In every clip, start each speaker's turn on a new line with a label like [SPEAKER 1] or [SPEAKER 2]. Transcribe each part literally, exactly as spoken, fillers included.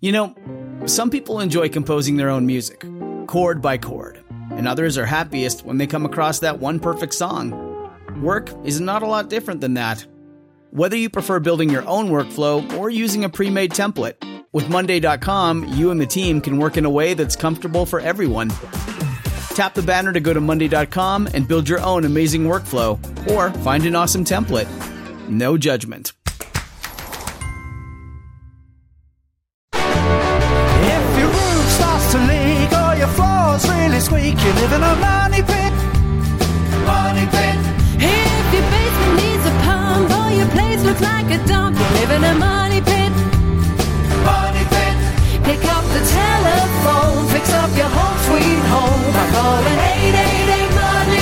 [SPEAKER 1] You know, some people enjoy composing their own music, chord by chord, and others are happiest when they come across that one perfect song. Work is not a lot different than that. Whether you prefer building your own workflow or using a pre-made template, with Monday dot com, you and the team can work in a way that's comfortable for everyone. Tap the banner to go to Monday dot com and build your own amazing workflow, or find an awesome template. No judgment.
[SPEAKER 2] If your roof starts to leak or your floor's really squeak, you live in a money pit. Money pit.
[SPEAKER 3] If your basement needs a pump or your place looks like a dump, you live in a money pit.
[SPEAKER 2] Money pit.
[SPEAKER 3] Pick up the telephone, fix up your home sweet home by calling eight eight eight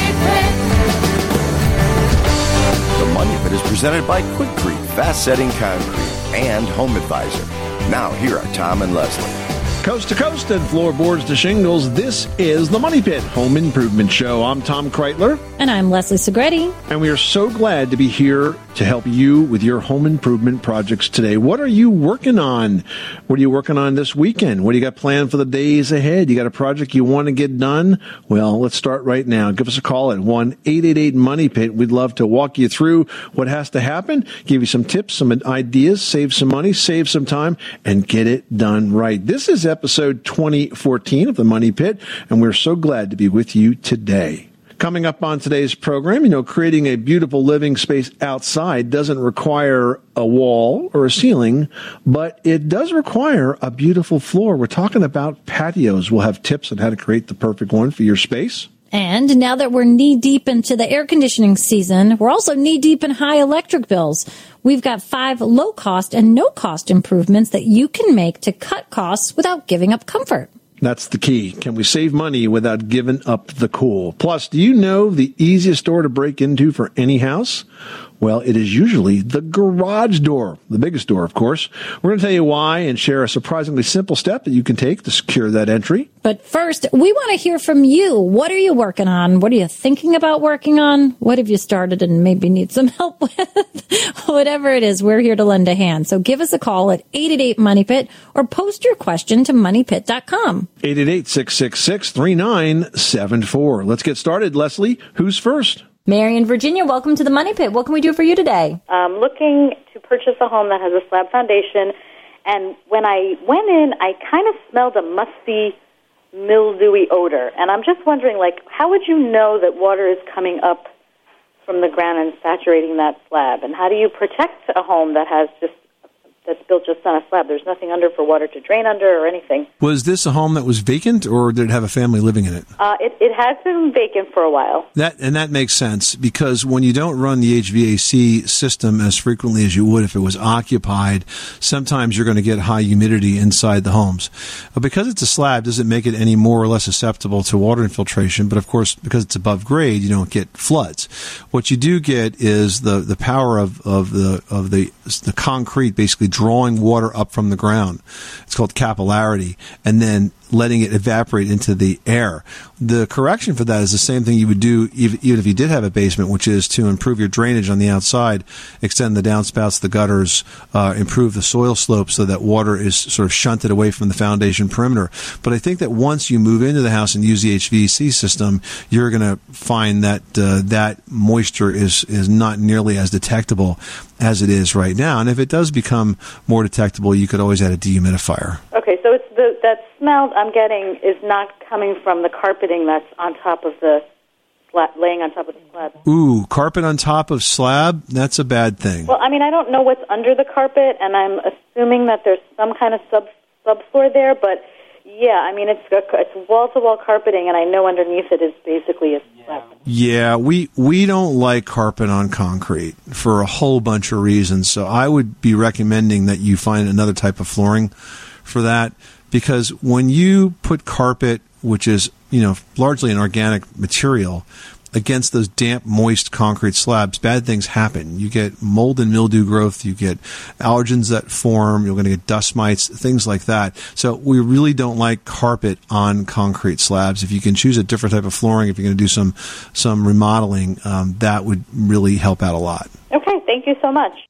[SPEAKER 3] Money Pit.
[SPEAKER 4] The Money Pit is presented by Quikrete Fast Setting Concrete and Home Advisor. Now here are Tom and Leslie.
[SPEAKER 5] Coast to coast and floorboards to shingles, this is the Money Pit Home Improvement Show. I'm Tom Kreitler.
[SPEAKER 6] And I'm Leslie Segretti.
[SPEAKER 5] And we are so glad to be here to help you with your home improvement projects today. What are you working on? What are you working on this weekend? What do you got planned for the days ahead? You got a project you want to get done? Well, let's start right now. Give us a call at one eight eight eight Money Pit. We'd love to walk you through what has to happen, give you some tips, some ideas, save some money, save some time, and get it done right. This is episode twenty fourteen of the Money Pit, and we're so glad to be with you today. Coming up on today's program, you know, creating a beautiful living space outside doesn't require a wall or a ceiling, but it does require a beautiful floor. We're talking about patios. We'll have tips on how to create the perfect one for your space.
[SPEAKER 6] And now that we're knee-deep into the air conditioning season, we're also knee-deep in high electric bills. We've got five low-cost and no-cost improvements that you can make to cut costs without giving up comfort.
[SPEAKER 5] That's the key. Can we save money without giving up the cool? Plus, do you know the easiest door to break into for any house? Well, it is usually the garage door, the biggest door, of course. We're going to tell you why and share a surprisingly simple step that you can take to secure that entry.
[SPEAKER 6] But first, we want to hear from you. What are you working on? What are you thinking about working on? What have you started and maybe need some help with? Whatever it is, we're here to lend a hand. So give us a call at eight eight eight Money Pit or post your question to money pit dot com.
[SPEAKER 5] eight eight eight, six six six, three nine seven four. Let's get started. Leslie, who's first?
[SPEAKER 7] Mary in Virginia, welcome to the Money Pit. What can we do for you today?
[SPEAKER 8] I'm looking to purchase a home that has a slab foundation, and when I went in, I kind of smelled a musty, mildewy odor, and I'm just wondering, like, how would you know that water is coming up from the ground and saturating that slab, and how do you protect a home that has just that's built just on a slab? There's nothing under for water to drain under or anything.
[SPEAKER 9] Was this a home that was vacant, or did it have a family living in it?
[SPEAKER 8] Uh, it, it has been vacant for a while.
[SPEAKER 9] That and that makes sense, because when you don't run the H V A C system as frequently as you would if it was occupied, sometimes you're going to get high humidity inside the homes. But because it's a slab, doesn't make it any more or less susceptible to water infiltration. But of course, because it's above grade, you don't get floods. What you do get is the, the power of, of the of the the concrete basically drawing water up from the ground. It's called capillarity, and then letting it evaporate into the air. The correction for that is the same thing you would do even if you did have a basement, which is to improve your drainage on the outside, extend the downspouts, the gutters, uh, improve the soil slope so that water is sort of shunted away from the foundation perimeter. But I think that once you move into the house and use the H V A C system, you're going to find that uh, that moisture is, is not nearly as detectable as it is right now. And if it does become more detectable, you could always add a dehumidifier.
[SPEAKER 8] Okay, so it's the that smell I'm getting is not coming from the carpeting that's on top of the slab, laying on top of the slab.
[SPEAKER 9] Ooh, carpet on top of slab? That's a bad thing.
[SPEAKER 8] Well, I mean, I don't know what's under the carpet, and I'm assuming that there's some kind of sub subfloor there, but yeah, I mean, it's it's wall-to-wall carpeting, and I know underneath it is basically a slab.
[SPEAKER 9] Yeah, we, we don't like carpet on concrete for a whole bunch of reasons, so I would be recommending that you find another type of flooring for that, because when you put carpet, which is, you know, largely an organic material, against those damp, moist concrete slabs, bad things happen. You get mold and mildew growth, you get allergens that form, you're going to get dust mites, things like that. So we really don't like carpet on concrete slabs. If you can choose a different type of flooring, if you're going to do some, some remodeling, um, that would really help out a lot.
[SPEAKER 8] Okay, thank you so much.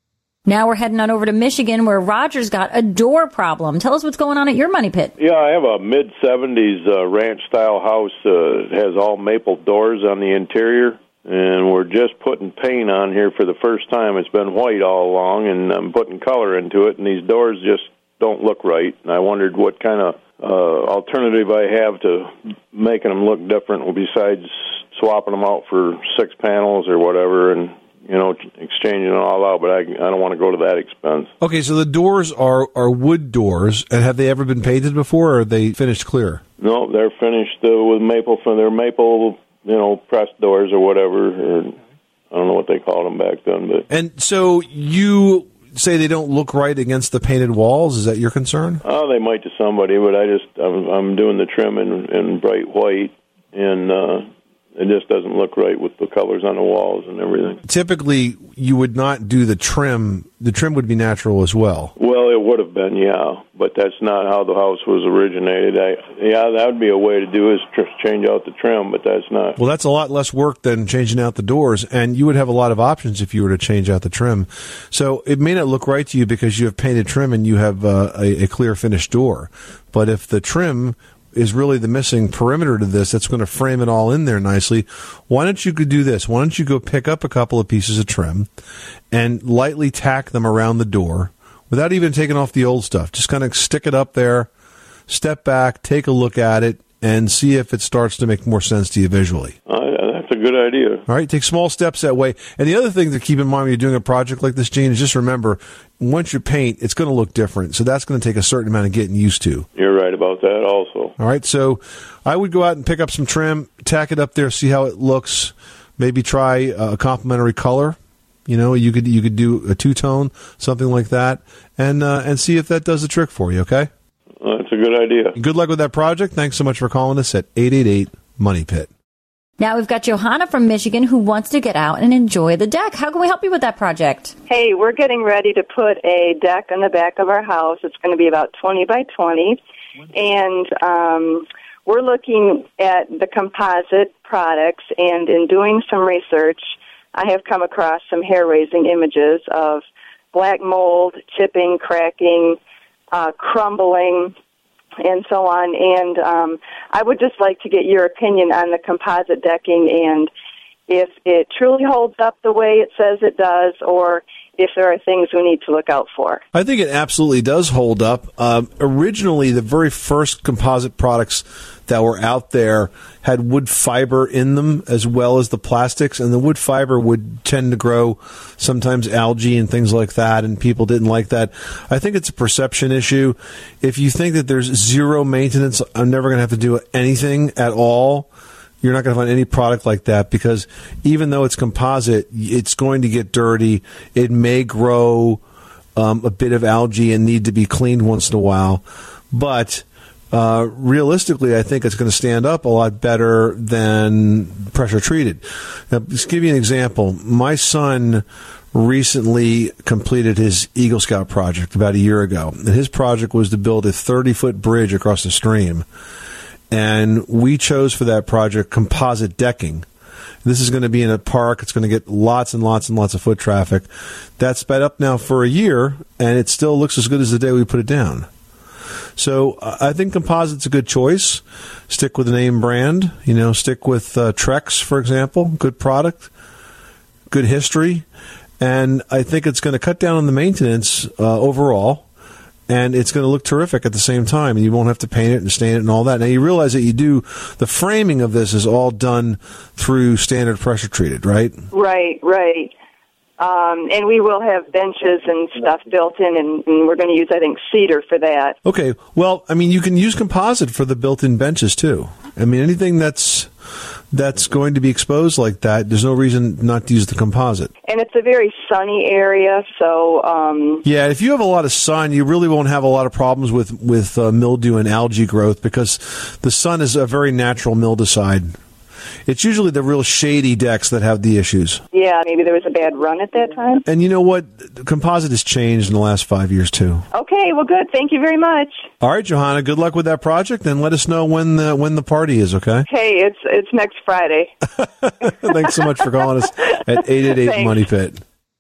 [SPEAKER 7] Now we're heading on over to Michigan, where Roger's got a door problem. Tell us what's going on at your Money Pit.
[SPEAKER 10] Yeah, I have a mid-seventies uh, ranch-style house. Uh, it has all maple doors on the interior, and we're just putting paint on here for the first time. It's been white all along, and I'm putting color into it, and these doors just don't look right. And I wondered what kind of uh, alternative I have to making them look different besides swapping them out for six panels or whatever, and you know, exchanging it all out, but I, I don't want to go to that expense.
[SPEAKER 9] Okay, so the doors are, are wood doors, and have they ever been painted before, or are they finished clear?
[SPEAKER 10] No, they're finished uh, with maple, from their maple, you know, pressed doors or whatever, or I don't know what they called them back then. But
[SPEAKER 9] And so you say they don't look right against the painted walls? Is that your concern?
[SPEAKER 10] Oh, they might to somebody, but I just, I'm, I'm doing the trim in, in bright white, and uh, it just doesn't look right with the colors on the walls and everything.
[SPEAKER 9] Typically, you would not do the trim. The trim would be natural as well.
[SPEAKER 10] Well, it would have been, yeah, but that's not how the house was originated. I, yeah, that would be a way to do is tr- change out the trim, but that's not.
[SPEAKER 9] Well, that's a lot less work than changing out the doors, and you would have a lot of options if you were to change out the trim. So it may not look right to you because you have painted trim and you have uh, a, a clear finished door. But if the trim is really the missing perimeter to this, that's going to frame it all in there nicely. Why don't you go do this? Why don't you go pick up a couple of pieces of trim and lightly tack them around the door without even taking off the old stuff? Just kind of stick it up there, step back, take a look at it, and see if it starts to make more sense to you visually.
[SPEAKER 10] Uh, that's a good idea.
[SPEAKER 9] All right, take small steps that way. And the other thing to keep in mind when you're doing a project like this, Gene, is just remember, once you paint, it's going to look different. So that's going to take a certain amount of getting used to.
[SPEAKER 10] You're right about that also.
[SPEAKER 9] All right, so I would go out and pick up some trim, tack it up there, see how it looks. Maybe try a complementary color. You know, you could you could do a two-tone, something like that, and uh, and see if that does the trick for you, okay?
[SPEAKER 10] Uh, that's a good idea.
[SPEAKER 9] Good luck with that project. Thanks so much for calling us at eight eight eight, MONEY PIT.
[SPEAKER 7] Now we've got Johanna from Michigan who wants to get out and enjoy the deck. How can we help you with that project?
[SPEAKER 11] Hey, we're getting ready to put a deck on the back of our house. It's going to be about twenty by twenty, and um, we're looking at the composite products, and in doing some research, I have come across some hair-raising images of black mold, chipping, cracking, uh, crumbling, and so on. And um, I would just like to get your opinion on the composite decking and if it truly holds up the way it says it does, or if there are things we need to look out for.
[SPEAKER 9] I think it absolutely does hold up. Um, originally, the very first composite products that were out there had wood fiber in them as well as the plastics, and the wood fiber would tend to grow sometimes algae and things like that, and people didn't like that. I think it's a perception issue. If you think that there's zero maintenance, I'm never going to have to do anything at all, you're not going to find any product like that, because even though it's composite, it's going to get dirty. It may grow um, a bit of algae and need to be cleaned once in a while. But uh, realistically, I think it's going to stand up a lot better than pressure treated. Now, just give you an example. My son recently completed his Eagle Scout project about a year ago. And his project was to build a thirty-foot bridge across the stream. And we chose for that project composite decking. This is going to be in a park. It's going to get lots and lots and lots of foot traffic. That's been up now for a year, and it still looks as good as the day we put it down. So uh, I think composite's a good choice. Stick with the name brand. You know, stick with uh, Trex, for example. Good product, good history. And I think it's going to cut down on the maintenance uh, overall. And it's going to look terrific at the same time, and you won't have to paint it and stain it and all that. Now, you realize that you do, the framing of this is all done through standard pressure treated, right?
[SPEAKER 11] Right, right. Um, and we will have benches and stuff built in, and, and we're going to use, I think, cedar for that.
[SPEAKER 9] Okay. Well, I mean, you can use composite for the built-in benches, too. I mean, anything that's that's going to be exposed like that, there's no reason not to use the composite.
[SPEAKER 11] And it's a very sunny area, so... Um,
[SPEAKER 9] yeah, if you have a lot of sun, you really won't have a lot of problems with, with uh, mildew and algae growth, because the sun is a very natural mildewcide. It's usually the real shady decks that have the issues.
[SPEAKER 11] Yeah, maybe there was a bad run at that time.
[SPEAKER 9] And you know what? Composite has changed in the last five years, too.
[SPEAKER 11] Okay, well, good. Thank you very much.
[SPEAKER 9] All right, Johanna, good luck with that project, and let us know when the, when the party is, okay?
[SPEAKER 11] Hey, it's it's next Friday.
[SPEAKER 9] Thanks so much for calling us at eight eight eight, MONEY PIT.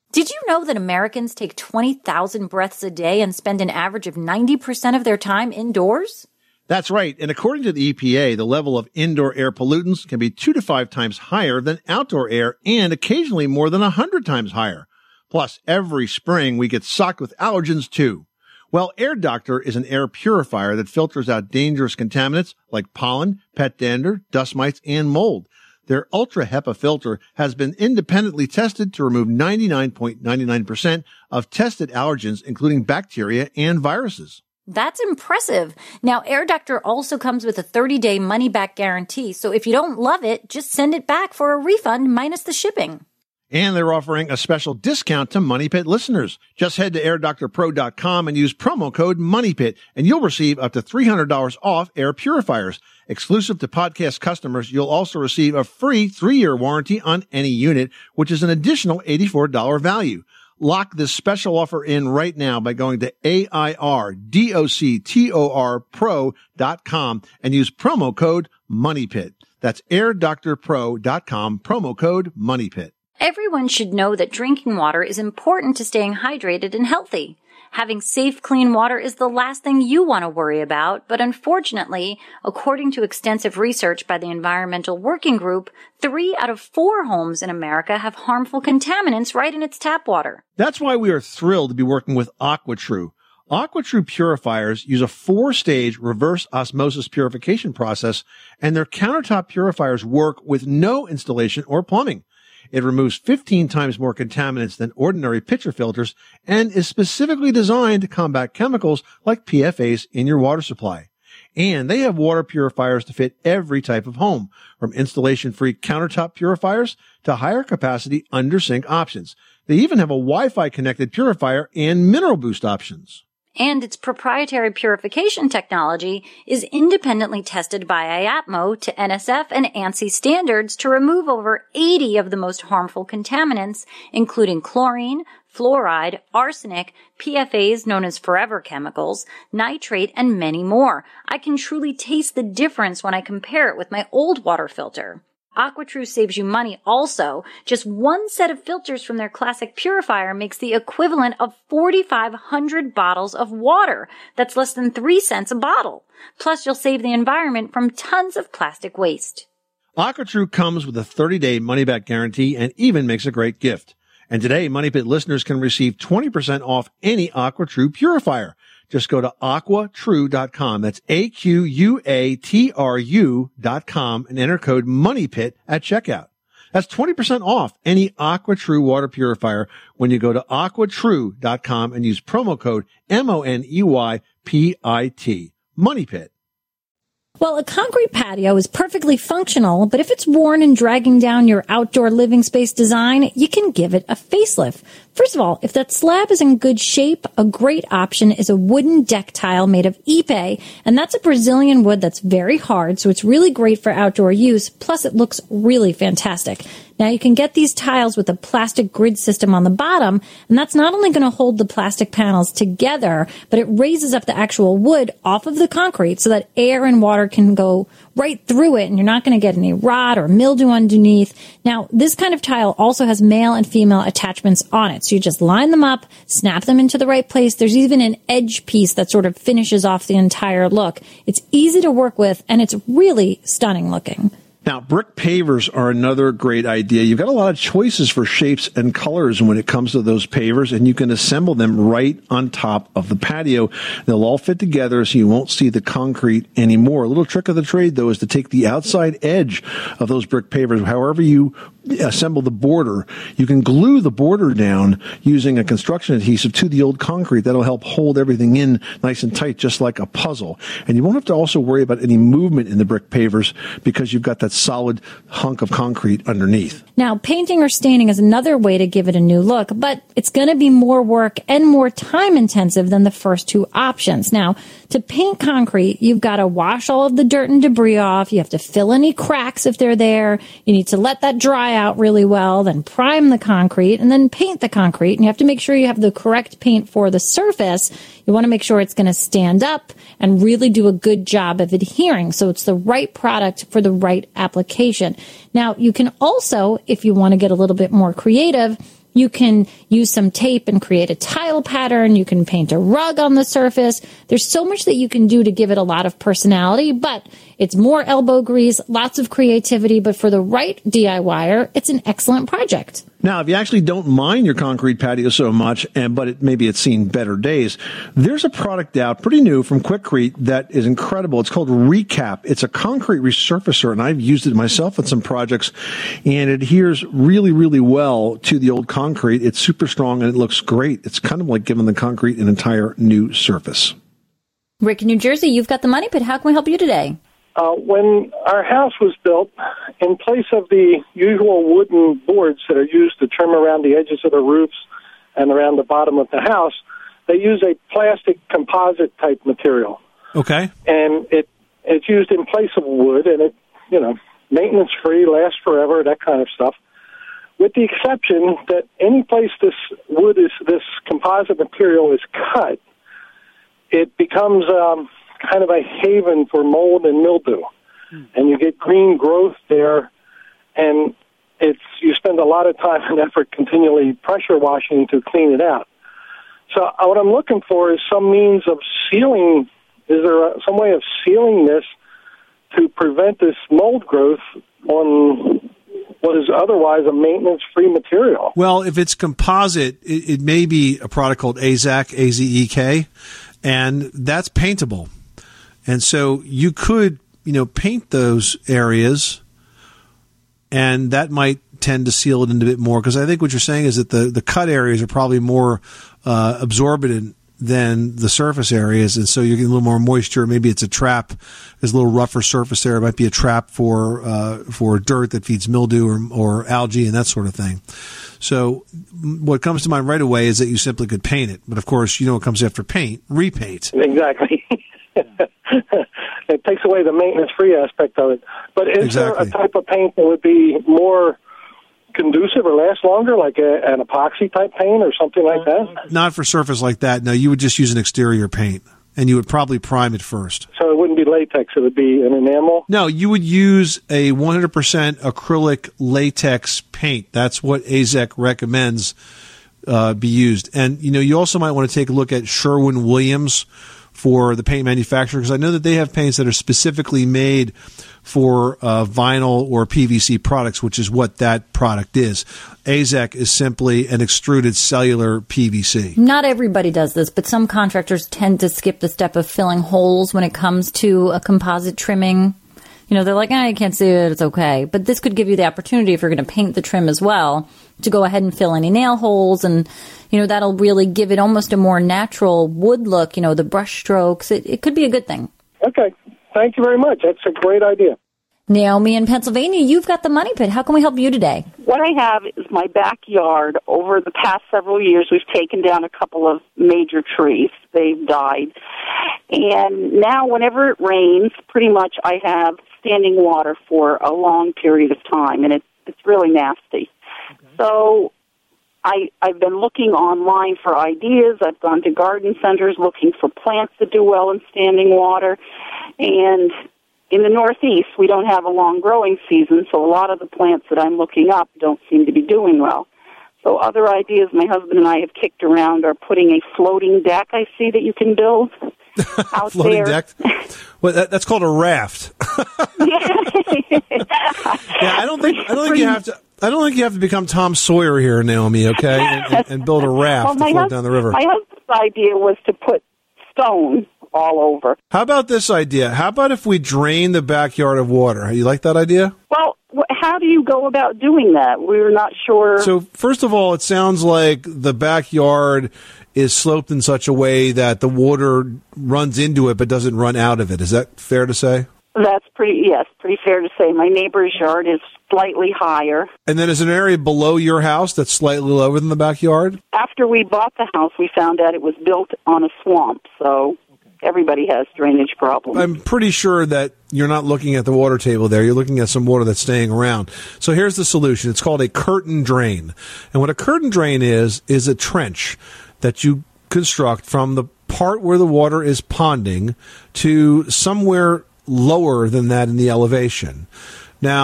[SPEAKER 7] Did you know that Americans take twenty thousand breaths a day and spend an average of ninety percent of their time indoors?
[SPEAKER 5] That's right. And according to the E P A, the level of indoor air pollutants can be two to five times higher than outdoor air and occasionally more than a hundred times higher. Plus, every spring we get socked with allergens too. Well, Air Doctor is an air purifier that filters out dangerous contaminants like pollen, pet dander, dust mites, and mold. Their Ultra HEPA filter has been independently tested to remove ninety-nine point nine nine percent of tested allergens, including bacteria and viruses.
[SPEAKER 7] That's impressive. Now, Air Doctor also comes with a thirty-day money-back guarantee, so if you don't love it, just send it back for a refund minus the shipping.
[SPEAKER 5] And they're offering a special discount to Money Pit listeners. Just head to air doctor pro dot com and use promo code MONEYPIT, and you'll receive up to three hundred dollars off air purifiers. Exclusive to podcast customers, you'll also receive a free three-year warranty on any unit, which is an additional eighty-four dollars value. Lock this special offer in right now by going to A I R D O C T O R pro dot com and use promo code MONEYPIT. That's air doctor pro dot com, promo code MONEYPIT.
[SPEAKER 7] Everyone should know that drinking water is important to staying hydrated and healthy. Having safe, clean water is the last thing you want to worry about, but unfortunately, according to extensive research by the Environmental Working Group, three out of four homes in America have harmful contaminants right in its tap water.
[SPEAKER 5] That's why we are thrilled to be working with AquaTrue. AquaTrue purifiers use a four-stage reverse osmosis purification process, and their countertop purifiers work with no installation or plumbing. It removes fifteen times more contaminants than ordinary pitcher filters and is specifically designed to combat chemicals like P F As in your water supply. And they have water purifiers to fit every type of home, from installation-free countertop purifiers to higher capacity under-sink options. They even have a Wi-Fi connected purifier and mineral boost options.
[SPEAKER 7] And its proprietary purification technology is independently tested by I A P M O to N S F and ANSI standards to remove over eighty of the most harmful contaminants, including chlorine, fluoride, arsenic, P F As known as forever chemicals, nitrate, and many more. I can truly taste the difference when I compare it with my old water filter. AquaTrue saves you money also. Just one set of filters from their classic purifier makes the equivalent of forty-five hundred bottles of water. That's less than three cents a bottle. Plus, you'll save the environment from tons of plastic waste.
[SPEAKER 5] AquaTrue comes with a thirty-day money-back guarantee and even makes a great gift. And today, Money Pit listeners can receive twenty percent off any AquaTrue purifier. Just go to aqua true dot com. That's A Q U A T R U dot com and enter code MONEYPIT at checkout. That's twenty percent off any AquaTrue water purifier when you go to aqua true dot com and use promo code M O N E Y P I T. MONEYPIT.
[SPEAKER 6] Well, a concrete patio is perfectly functional, but if it's worn and dragging down your outdoor living space design, you can give it a facelift. First of all, if that slab is in good shape, a great option is a wooden deck tile made of Ipe, and that's a Brazilian wood that's very hard, so it's really great for outdoor use, plus it looks really fantastic. Now, you can get these tiles with a plastic grid system on the bottom, and that's not only going to hold the plastic panels together, but it raises up the actual wood off of the concrete so that air and water can go right through it, and you're not going to get any rot or mildew underneath. Now, this kind of tile also has male and female attachments on it, so you just line them up, snap them into the right place. There's even an edge piece that sort of finishes off the entire look. It's easy to work with, and it's really stunning looking.
[SPEAKER 5] Now, brick pavers are another great idea. You've got a lot of choices for shapes and colors when it comes to those pavers, and you can assemble them right on top of the patio. They'll all fit together so you won't see the concrete anymore. A little trick of the trade, though, is to take the outside edge of those brick pavers, however you assemble the border. You can glue the border down using a construction adhesive to the old concrete. That'll help hold everything in nice and tight, just like a puzzle. And you won't have to also worry about any movement in the brick pavers because you've got that solid hunk of concrete underneath.
[SPEAKER 6] Now, painting or staining is another way to give it a new look, but it's going to be more work and more time intensive than the first two options. Now, to paint concrete, you've got to wash all of the dirt and debris off. You have to fill any cracks if they're there. You need to let that dry out really well, then prime the concrete, and then paint the concrete. And you have to make sure you have the correct paint for the surface. You want to make sure it's going to stand up and really do a good job of adhering, so it's the right product for the right application. Now, you can also, if you want to get a little bit more creative, You can use some tape and create a tile pattern. You can paint a rug on the surface. There's so much that you can do to give it a lot of personality, but it's more elbow grease, lots of creativity. But for the right DIYer, it's an excellent project.
[SPEAKER 5] Now, if you actually don't mind your concrete patio so much, and but it, maybe it's seen better days, there's a product out, pretty new, from Quikrete that is incredible. It's called Recap. It's a concrete resurfacer, and I've used it myself on some projects, and it adheres really, really well to the old concrete. It's super strong, and it looks great. It's kind of like giving the concrete an entire new surface.
[SPEAKER 7] Rick in New Jersey, you've got the money pit. How can we help you today?
[SPEAKER 12] Uh, when our house was built, in place of the usual wooden boards that are used to trim around the edges of the roofs and around the bottom of the house, they use a plastic composite type material.
[SPEAKER 9] Okay.
[SPEAKER 12] And it it's used in place of wood, and it, you know, maintenance free, lasts forever, that kind of stuff. With the exception that any place this wood is, this composite material is cut, it becomes um, kind of a haven for mold and mildew. Hmm. And you get green growth there, and it's you spend a lot of time and effort continually pressure washing to clean it out. So uh, what I'm looking for is some means of sealing. Is there a, some way of sealing this to prevent this mold growth on what is otherwise a maintenance-free material?
[SPEAKER 9] Well, if it's composite, it, it may be a product called AZEK, A Z E K, and that's paintable. And so you could, you know, paint those areas, and that might tend to seal it in a bit more, because I think what you're saying is that the, the cut areas are probably more uh, absorbent than the surface areas, and so you're getting a little more moisture. Maybe it's a trap. There's a little rougher surface there. It might be a trap for uh, for dirt that feeds mildew or, or algae and that sort of thing. So what comes to mind right away is that you simply could paint it. But, of course, you know what comes after paint? Repaint.
[SPEAKER 12] Exactly. It takes away the maintenance-free aspect of it. But is
[SPEAKER 9] exactly.
[SPEAKER 12] there a type of paint that would be more conducive or last longer, like a, an epoxy-type paint or something like that?
[SPEAKER 9] Not for surface like that. No, you would just use an exterior paint, and you would probably prime it first.
[SPEAKER 12] So it wouldn't be latex. It would be an enamel?
[SPEAKER 9] No, you would use a one hundred percent acrylic latex paint. That's what AZEK recommends uh, be used. And, you know, you also might want to take a look at Sherwin-Williams for the paint manufacturer, because I know that they have paints that are specifically made for uh, vinyl or P V C products, which is what that product is. AZEK is simply an extruded cellular P V C.
[SPEAKER 7] Not everybody does this, but some contractors tend to skip the step of filling holes when it comes to a composite trimming. You know, they're like, ah, I can't see it, it's okay. But this could give you the opportunity, if you're going to paint the trim as well, to go ahead and fill any nail holes, and, you know, that'll really give it almost a more natural wood look, you know, the brush strokes. It, it could be a good thing.
[SPEAKER 12] Okay. Thank you very much. That's a great idea.
[SPEAKER 7] Naomi in Pennsylvania, you've got the money pit. How can we help you today?
[SPEAKER 13] What I have is my backyard. Over the past several years, we've taken down a couple of major trees. They've died. And now whenever it rains, pretty much I have standing water for a long period of time, and it, it's really nasty. Okay. So I, I've been looking online for ideas. I've gone to garden centers looking for plants that do well in standing water. And in the Northeast, we don't have a long growing season, so a lot of the plants that I'm looking up don't seem to be doing well. So other ideas my husband and I have kicked around are putting a floating deck I see that you can build out
[SPEAKER 9] floating
[SPEAKER 13] there.
[SPEAKER 9] deck? Well, that, that's called a raft. Yeah, I don't think I don't think you have to. I don't think you have to become Tom Sawyer here, Naomi. Okay, and, and, and build a raft
[SPEAKER 13] well,
[SPEAKER 9] to float
[SPEAKER 13] hus-
[SPEAKER 9] down the river.
[SPEAKER 13] My husband's idea was to put stone all over.
[SPEAKER 9] How about this idea? How about if we drain the backyard of water? You like that idea?
[SPEAKER 13] Well, wh- how do you go about doing that? We're not sure.
[SPEAKER 9] So, first of all, it sounds like the backyard is sloped in such a way that the water runs into it but doesn't run out of it. Is that fair to say?
[SPEAKER 13] That's pretty, yes, pretty fair to say. My neighbor's yard is slightly higher.
[SPEAKER 9] And then is an area below your house that's slightly lower than the backyard?
[SPEAKER 13] After we bought the house, we found out it was built on a swamp, so everybody has drainage problems.
[SPEAKER 9] I'm pretty sure that you're not looking at the water table there. You're looking at some water that's staying around. So here's the solution. It's called a curtain drain. And what a curtain drain is, is a trench that you construct from the part where the water is ponding to somewhere lower than that in the elevation. Now,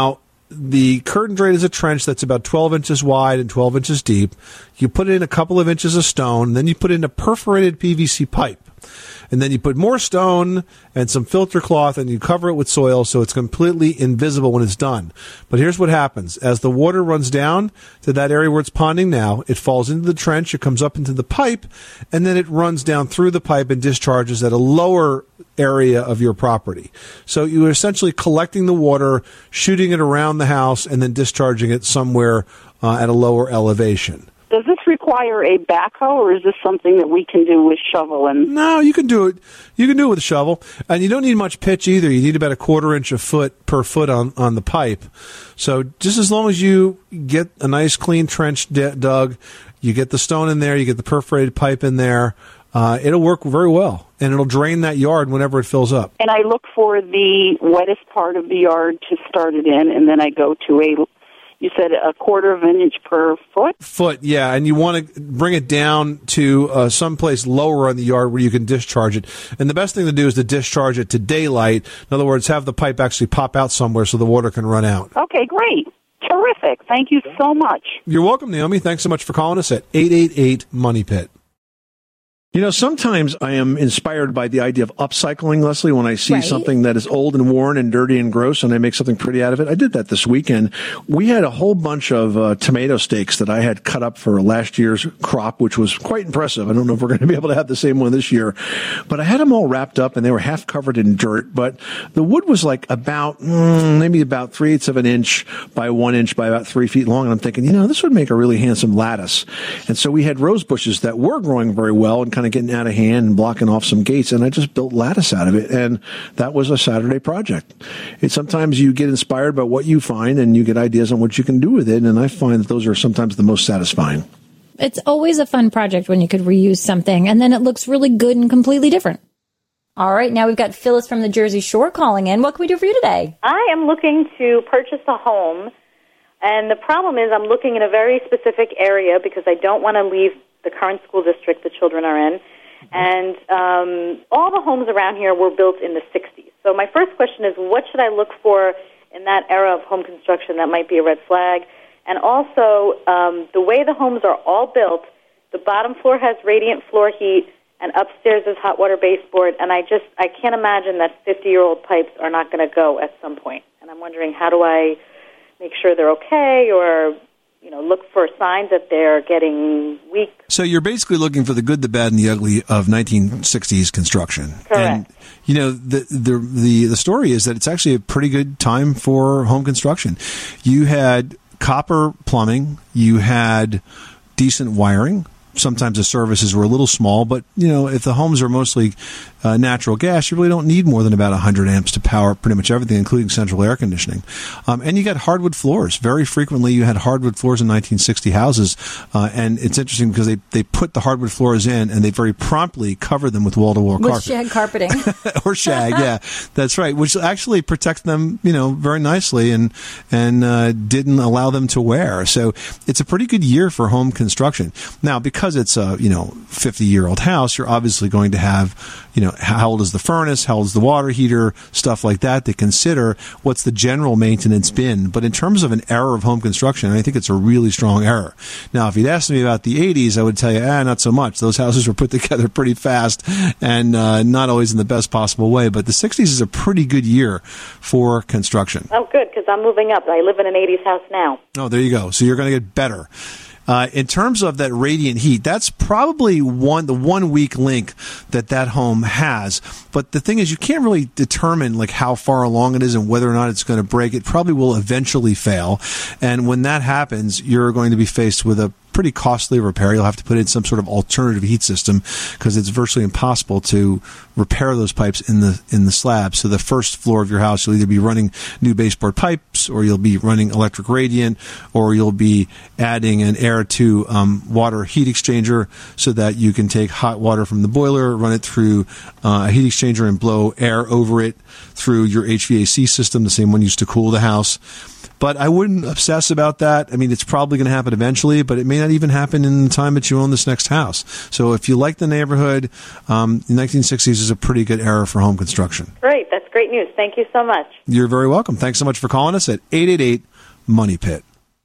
[SPEAKER 9] the curtain drain is a trench that's about twelve inches wide and twelve inches deep. You put in a couple of inches of stone, then you put in a perforated P V C pipe. And then you put more stone and some filter cloth and you cover it with soil so it's completely invisible when it's done. But here's what happens. As the water runs down to that area where it's ponding now, it falls into the trench, it comes up into the pipe, and then it runs down through the pipe and discharges at a lower area of your property. So you're essentially collecting the water, shooting it around the house, and then discharging it somewhere uh, at a lower elevation.
[SPEAKER 13] Does this require a backhoe, or is this something that we can do with shovel? And
[SPEAKER 9] No, you can do it. You can do it with a shovel, and you don't need much pitch either. You need about a quarter inch a foot per foot on, on the pipe. So just as long as you get a nice clean trench d- dug, you get the stone in there, you get the perforated pipe in there, uh, it'll work very well, and it'll drain that yard whenever it fills up.
[SPEAKER 13] And I look for the wettest part of the yard to start it in, and then I go to a, you said a quarter of an inch per foot?
[SPEAKER 9] Foot, yeah, and you want to bring it down to uh, someplace lower on the yard where you can discharge it. And the best thing to do is to discharge it to daylight. In other words, have the pipe actually pop out somewhere so the water can run out.
[SPEAKER 13] Okay, great. Terrific. Thank you so much.
[SPEAKER 9] You're welcome, Naomi. Thanks so much for calling us at eight eight eight, money pit.
[SPEAKER 5] You know, sometimes I am inspired by the idea of upcycling, Leslie, when I see
[SPEAKER 6] Right.
[SPEAKER 5] something that is old and worn and dirty and gross and I make something pretty out of it. I did that this weekend. We had a whole bunch of uh, tomato steaks that I had cut up for last year's crop, which was quite impressive. I don't know if we're going to be able to have the same one this year. But I had them all wrapped up and they were half covered in dirt. But the wood was like about, mm, maybe about three-eighths of an inch by one inch by about three feet long. And I'm thinking, you know, this would make a really handsome lattice. And so we had rose bushes that were growing very well and kind of getting out of hand and blocking off some gates, and I just built lattice out of it, and that was a Saturday project. It, sometimes you get inspired by what you find, and you get ideas on what you can do with it, and I find that those are sometimes the most satisfying.
[SPEAKER 6] It's always a fun project when you could reuse something, and then it looks really good and completely different. All right, now we've got Phyllis from the Jersey Shore calling in. What can we do for you today?
[SPEAKER 8] I am looking to purchase a home, and the problem is I'm looking in a very specific area because I don't want to leave the current school district the children are in. And um, all the homes around here were built in the sixties. So my first question is, what should I look for in that era of home construction that might be a red flag? And also, um, the way the homes are all built, the bottom floor has radiant floor heat, and upstairs is hot water baseboard. And I just, I can't imagine that fifty-year-old pipes are not going to go at some point. And I'm wondering, how do I make sure they're okay, or you know, look for signs that they're getting weak?
[SPEAKER 9] So you're basically looking for the good, the bad, and the ugly of nineteen sixties construction.
[SPEAKER 8] Correct.
[SPEAKER 9] And, you know, the, the the the story is that it's actually a pretty good time for home construction. You had copper plumbing. You had decent wiring. Sometimes the services were a little small, but, you know, if the homes are mostly uh, natural gas, you really don't need more than about one hundred amps to power pretty much everything, including central air conditioning. Um, and you got hardwood floors. Very frequently, you had hardwood floors in nineteen sixty houses. Uh, and it's interesting because they, they put the hardwood floors in, and they very promptly covered them with wall-to-wall
[SPEAKER 6] With
[SPEAKER 9] carpet.
[SPEAKER 6] shag carpeting.
[SPEAKER 9] Or shag, yeah. That's right, which actually protects them, you know, very nicely and and uh, didn't allow them to wear. So it's a pretty good year for home construction. Now, because it's a, you know, fifty-year-old house, you're obviously going to have, you know, how old is the furnace, how old is the water heater, stuff like that to consider. What's the general maintenance been? But in terms of an era of home construction, I think it's a really strong era. Now, if you'd asked me about the eighties, I would tell you, ah, not so much. Those houses were put together pretty fast and uh, not always in the best possible way. But the sixties is a pretty good year for construction.
[SPEAKER 8] Oh, good, because I'm moving up. I live in an eighties house now.
[SPEAKER 9] Oh, there you go. So you're going to get better. Uh, in terms of that radiant heat, that's probably one the one weak link that that home has. But the thing is, you can't really determine like how far along it is and whether or not it's going to break. It probably will eventually fail, and when that happens, you're going to be faced with a pretty costly repair. You'll have to put in some sort of alternative heat system because it's virtually impossible to repair those pipes in the in the slab. So the first floor of your house, you'll either be running new baseboard pipes, or you'll be running electric radiant, or you'll be adding an air to um, water heat exchanger so that you can take hot water from the boiler, run it through uh, a heat exchanger, and blow air over it through your H V A C system, the same one used to cool the house. But I wouldn't obsess about that. I mean, it's probably going to happen eventually, but it may not even happen in the time that you own this next house. So if you like the neighborhood, um, the nineteen sixties is a pretty good era for home construction.
[SPEAKER 8] Great. That's great news. Thank you so much.
[SPEAKER 9] You're very welcome. Thanks so much for calling us at eight eight eight, Money Pit.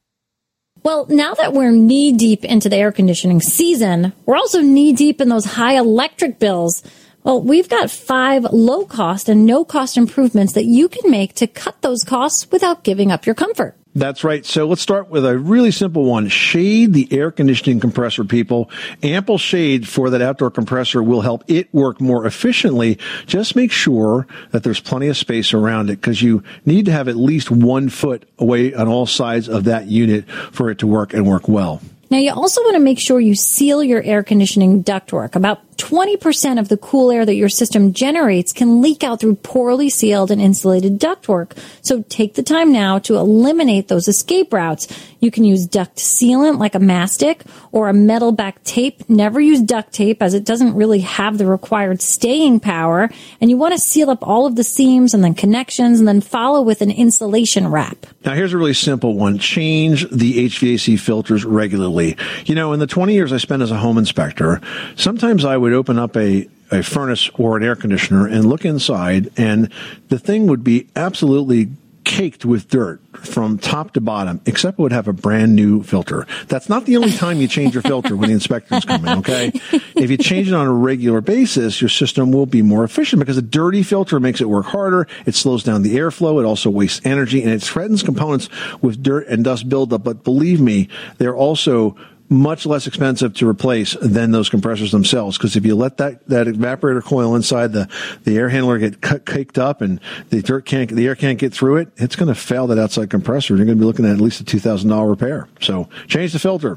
[SPEAKER 6] Well, now that we're knee deep into the air conditioning season, we're also knee deep in those high electric bills. Well, we've got five low cost and no cost improvements that you can make to cut those costs without giving up your comfort.
[SPEAKER 5] That's right. So let's start with a really simple one. Shade the air conditioning compressor, people. Ample shade for that outdoor compressor will help it work more efficiently. Just make sure that there's plenty of space around it, because you need to have at least one foot away on all sides of that unit for it to work and work well.
[SPEAKER 6] Now, you also want to make sure you seal your air conditioning ductwork. About twenty percent of the cool air that your system generates can leak out through poorly sealed and insulated ductwork. So take the time now to eliminate those escape routes. You can use duct sealant like a mastic or a metal back tape. Never use duct tape, as it doesn't really have the required staying power. And you want to seal up all of the seams and then connections, and then follow with an insulation wrap.
[SPEAKER 5] Now, here's a really simple one. Change the H V A C filters regularly. You know, in the twenty years I spent as a home inspector, sometimes I would open up a, a furnace or an air conditioner and look inside, and the thing would be absolutely caked with dirt from top to bottom, except it would have a brand new filter. That's not the only time you change your filter when the inspectors come in, okay? If you change it on a regular basis, your system will be more efficient, because a dirty filter makes it work harder. It slows down the airflow. It also wastes energy, and it threatens components with dirt and dust buildup. But believe me, they're also much less expensive to replace than those compressors themselves, because if you let that, that evaporator coil inside the, the air handler get cut, caked up and the dirt can't, the air can't get through it, it's going to fail that outside compressor. You're going to be looking at at least a two thousand dollars repair. So change the filter.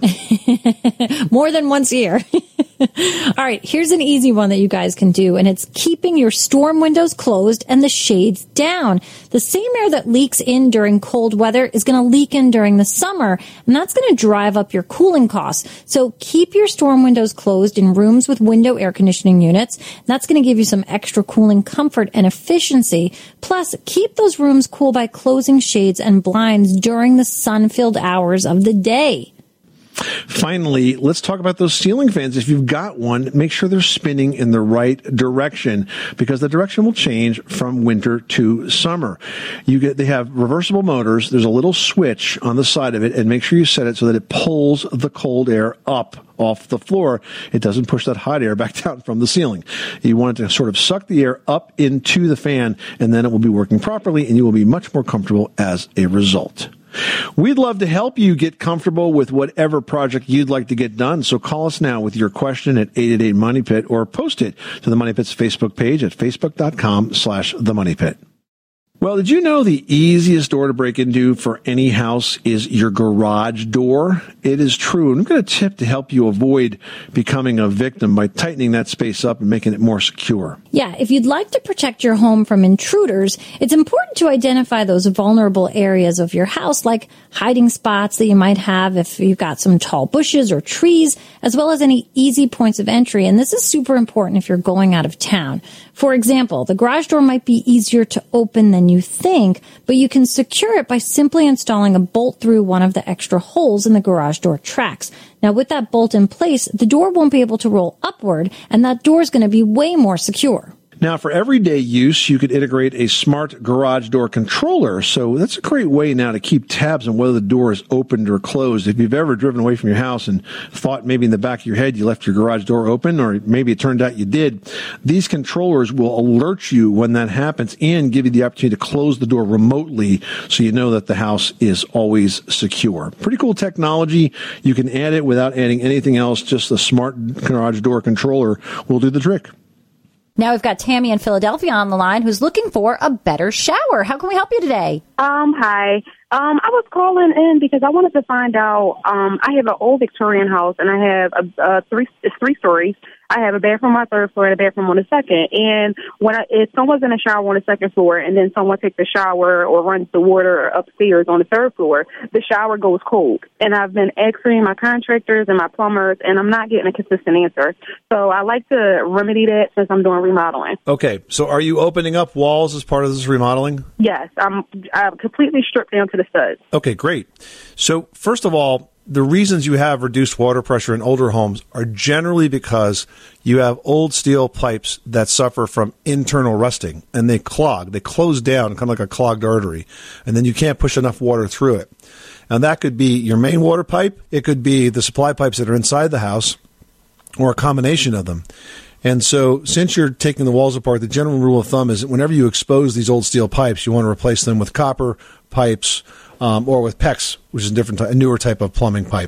[SPEAKER 6] More than once a year. All right, here's an easy one that you guys can do, and it's keeping your storm windows closed and the shades down. The same air that leaks in during cold weather is going to leak in during the summer, and that's going to drive up your cooling costs. So keep your storm windows closed in rooms with window air conditioning units. That's going to give you some extra cooling comfort and efficiency. Plus, keep those rooms cool by closing shades and blinds during the sun-filled hours of the day.
[SPEAKER 5] Finally, let's talk about those ceiling fans. If you've got one, make sure they're spinning in the right direction, because the direction will change from winter to summer. You get, they have reversible motors. There's a little switch on the side of it, and make sure you set it so that it pulls the cold air up off the floor. It doesn't push that hot air back down from the ceiling. You want it to sort of suck the air up into the fan, and then it will be working properly, and you will be much more comfortable as a result. We'd love to help you get comfortable with whatever project you'd like to get done. So call us now with your question at eight eight eight Money Pit, or post it to the Money Pit's Facebook page at facebook.com slash the Money Pit. Well, did you know the easiest door to break into for any house is your garage door? It is true. And we've got a tip to help you avoid becoming a victim by tightening that space up and making it more secure.
[SPEAKER 6] Yeah, if you'd like to protect your home from intruders, it's important to identify those vulnerable areas of your house, like hiding spots that you might have if you've got some tall bushes or trees, as well as any easy points of entry. And this is super important if you're going out of town. For example, the garage door might be easier to open than you think, but you can secure it by simply installing a bolt through one of the extra holes in the garage door tracks. Now, with that bolt in place, the door won't be able to roll upward, and that door is going to be way more secure.
[SPEAKER 5] Now, for everyday use, you could integrate a smart garage door controller. So that's a great way now to keep tabs on whether the door is opened or closed. If you've ever driven away from your house and thought maybe in the back of your head you left your garage door open, or maybe it turned out you did, these controllers will alert you when that happens and give you the opportunity to close the door remotely, so you know that the house is always secure. Pretty cool technology. You can add it without adding anything else. Just the smart garage door controller will do the trick.
[SPEAKER 7] Now we've got Tammy in Philadelphia on the line who's looking for a better shower. How can we help you today?
[SPEAKER 14] Um, hi. Um, I was calling in because I wanted to find out, um, I have an old Victorian house, and I have a, a three, it's three stories. I have a bathroom on the third floor and a bathroom on the second. And when I, if someone's in a shower on the second floor and then someone takes a shower or runs the water upstairs on the third floor, the shower goes cold. And I've been asking my contractors and my plumbers, and I'm not getting a consistent answer. So I like to remedy that since I'm doing remodeling.
[SPEAKER 9] Okay, so are you opening up walls as part of this remodeling?
[SPEAKER 14] Yes, I'm, I'm completely stripped down to the studs.
[SPEAKER 9] Okay, great. So first of all, the reasons you have reduced water pressure in older homes are generally because you have old steel pipes that suffer from internal rusting, and they clog. They close down, kind of like a clogged artery, and then you can't push enough water through it. And that could be your main water pipe. It could be the supply pipes that are inside the house, or a combination of them. And so since you're taking the walls apart, the general rule of thumb is that whenever you expose these old steel pipes, you want to replace them with copper pipes um, or with PEX, which is a different, a newer type of plumbing pipe.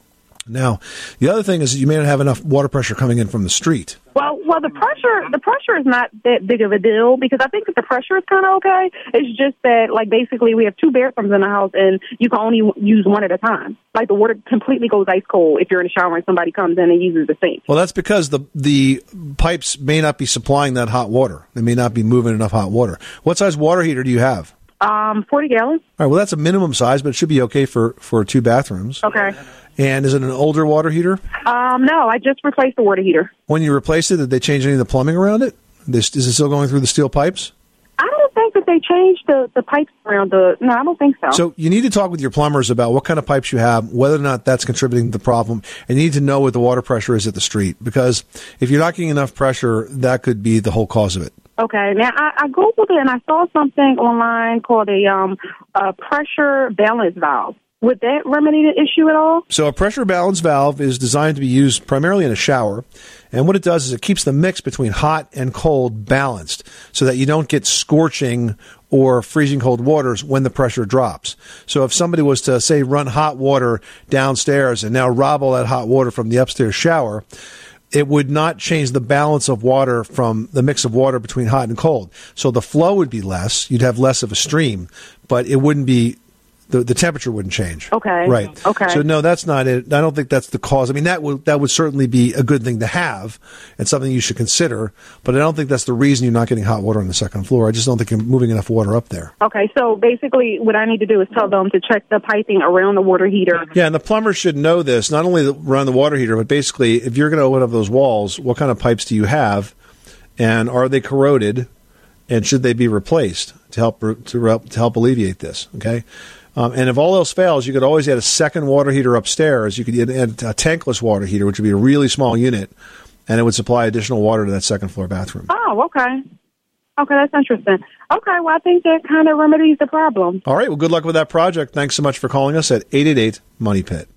[SPEAKER 9] Now, the other thing is that you may not have enough water pressure coming in from the street.
[SPEAKER 14] Well, well, the pressure, the pressure is not that big of a deal because I think that the pressure is kind of okay. It's just that, like, basically we have two bathrooms in the house and you can only use one at a time. Like, the water completely goes ice cold if you're in the shower and somebody comes in and uses the sink.
[SPEAKER 9] Well, that's because the the pipes may not be supplying that hot water. They may not be moving enough hot water. What size water heater do you have?
[SPEAKER 14] Um, forty gallons.
[SPEAKER 9] All right, well, that's a minimum size, but it should be okay for, for two bathrooms.
[SPEAKER 14] Okay.
[SPEAKER 9] And is it an older water heater?
[SPEAKER 14] Um, no, I just replaced the water heater.
[SPEAKER 9] When you replaced it, did they change any of the plumbing around it? This, is it still going through the steel pipes?
[SPEAKER 14] I don't think that they changed the, the pipes around the... No, I don't think so.
[SPEAKER 9] So you need to talk with your plumbers about what kind of pipes you have, whether or not that's contributing to the problem, and you need to know what the water pressure is at the street. Because if you're not getting enough pressure, that could be the whole cause of it.
[SPEAKER 14] Okay. Now, I, I Googled it, and I saw something online called a, um, a pressure balance valve. Would that remedy the issue at all?
[SPEAKER 9] So a pressure balance valve is designed to be used primarily in a shower. And what it does is it keeps the mix between hot and cold balanced so that you don't get scorching or freezing cold waters when the pressure drops. So if somebody was to, say, run hot water downstairs and now rob all that hot water from the upstairs shower, it would not change the balance of water from the mix of water between hot and cold. So the flow would be less. You'd have less of a stream, but it wouldn't be... The, the temperature wouldn't change.
[SPEAKER 14] Okay.
[SPEAKER 9] Right.
[SPEAKER 14] Okay.
[SPEAKER 9] So no, that's not it. I don't think that's the cause. I mean, that would that would certainly be a good thing to have and something you should consider. But I don't think that's the reason you're not getting hot water on the second floor. I just don't think you're moving enough water up there.
[SPEAKER 14] Okay. So basically, what I need to do is tell them to check the piping around the water heater.
[SPEAKER 9] Yeah, and the plumber should know this. Not only around the water heater, but basically, if you're going to open up those walls, what kind of pipes do you have, and are they corroded, and should they be replaced to help to, to help alleviate this? Okay. Um, and if all else fails, you could always add a second water heater upstairs. You could add a tankless water heater, which would be a really small unit, and it would supply additional water to that second floor bathroom.
[SPEAKER 14] Oh, okay. Okay, that's interesting. Okay, well, I think that kind of remedies the problem.
[SPEAKER 9] All right, well, good luck with that project. Thanks so much for calling us at eight eight eight, money pit.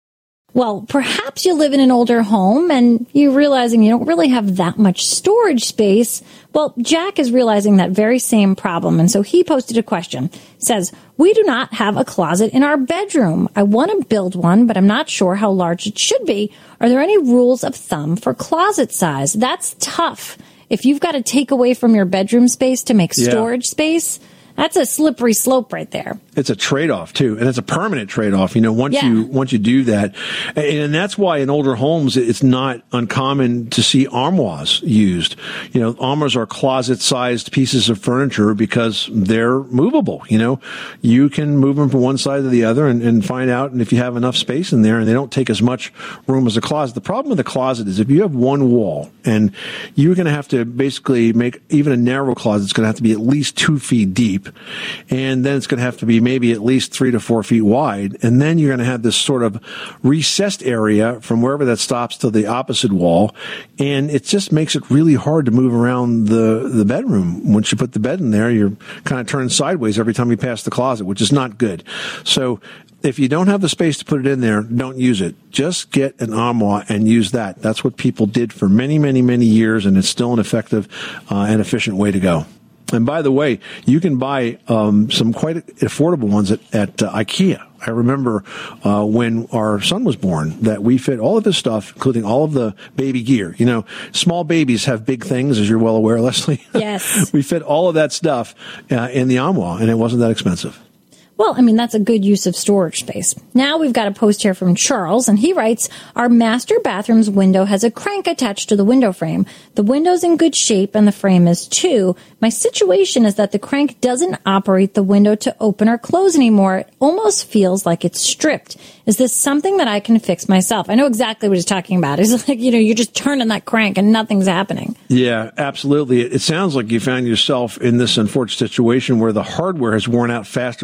[SPEAKER 6] Well, perhaps you live in an older home and you're realizing you don't really have that much storage space. Well, Jack is realizing that very same problem. And so he posted a question. It says, we do not have a closet in our bedroom. I want to build one, but I'm not sure how large it should be. Are there any rules of thumb for closet size? That's tough. If you've got to take away from your bedroom space to make storage yeah. space, that's a slippery slope right there.
[SPEAKER 5] It's a trade-off too, and it's a permanent trade-off. You know, once
[SPEAKER 6] yeah.
[SPEAKER 5] you once you do that, and, and that's why in older homes it's not uncommon to see armoires used. You know, armoires are closet-sized pieces of furniture because they're movable. You know, you can move them from one side to the other and, and find out, and if you have enough space in there, and they don't take as much room as a closet. The problem with a closet is if you have one wall, and you're going to have to basically make even a narrow closet, it's going to have to be at least two feet deep, and then it's going to have to be maybe at least three to four feet wide. And then you're going to have this sort of recessed area from wherever that stops to the opposite wall. And it just makes it really hard to move around the, the bedroom. Once you put the bed in there, you're kind of turned sideways every time you pass the closet, which is not good. So if you don't have the space to put it in there, don't use it. Just get an armoire and use that. That's what people did for many, many, many years, and it's still an effective uh, and efficient way to go. And by the way, you can buy um, some quite affordable ones at, at uh, IKEA. I remember uh, when our son was born that we fit all of his stuff, including all of the baby gear. You know, small babies have big things, as you're well aware, Leslie.
[SPEAKER 6] Yes.
[SPEAKER 5] We fit all of that stuff uh, in the armoire, and it wasn't that expensive.
[SPEAKER 6] Well, I mean, that's a good use of storage space. Now we've got a post here from Charles, and he writes, our master bathroom's window has a crank attached to the window frame. The window's in good shape, and the frame is too. My situation is that the crank doesn't operate the window to open or close anymore. It almost feels like it's stripped. Is this something that I can fix myself? I know exactly what he's talking about. It's like, you know, you're just turning that crank and nothing's happening.
[SPEAKER 5] Yeah, absolutely. It sounds like you found yourself in this unfortunate situation where the hardware has worn out faster than the window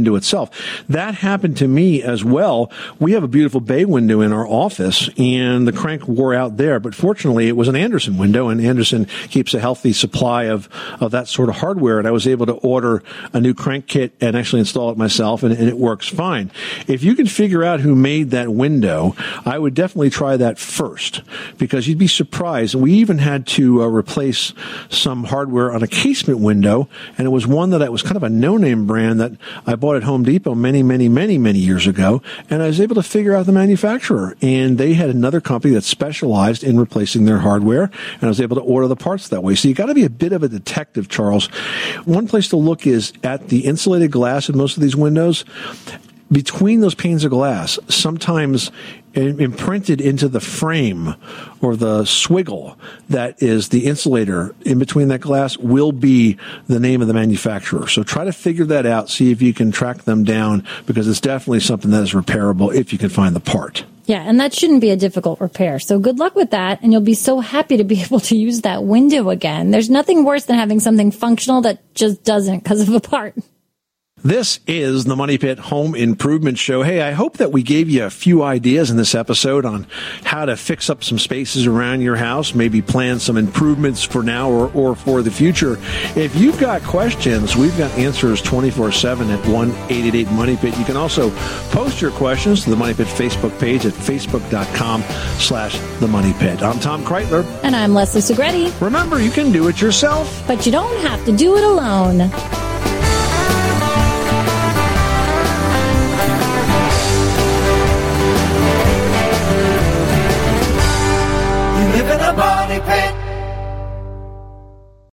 [SPEAKER 5] window itself. That happened to me as well. We have a beautiful bay window in our office, and the crank wore out there. But fortunately, it was an Andersen window, and Andersen keeps a healthy supply of, of that sort of hardware. And I was able to order a new crank kit and actually install it myself, and, and it works fine. If you can figure out who made that window, I would definitely try that first, because you'd be surprised. We even had to uh, replace some hardware on a casement window, and it was one that I was kind of a no-name brand that I bought at Home Depot many, many, many, many years ago, and I was able to figure out the manufacturer, and they had another company that specialized in replacing their hardware, and I was able to order the parts that way. So you got to be a bit of a detective, Charles. One place to look is at the insulated glass in most of these windows. Between those panes of glass, sometimes imprinted into the frame or the swiggle that is the insulator in between that glass will be the name of the manufacturer. So try to figure that out, see if you can track them down, because it's definitely something that is repairable if you can find the part.
[SPEAKER 6] Yeah, and that shouldn't be a difficult repair. So good luck with that, and you'll be so happy to be able to use that window again. There's nothing worse than having something functional that just doesn't because of a part.
[SPEAKER 5] This is the Money Pit Home Improvement Show. Hey, I hope that we gave you a few ideas in this episode on how to fix up some spaces around your house, maybe plan some improvements for now or, or for the future. If you've got questions, we've got answers twenty-four seven at one eight eight eight Money Pit. You can also post your questions to the Money Pit Facebook page at facebook.com slash the Money Pit. I'm Tom Kreitler.
[SPEAKER 6] And I'm Leslie Segretti.
[SPEAKER 5] Remember, you can do it yourself,
[SPEAKER 6] but you don't have to do it alone.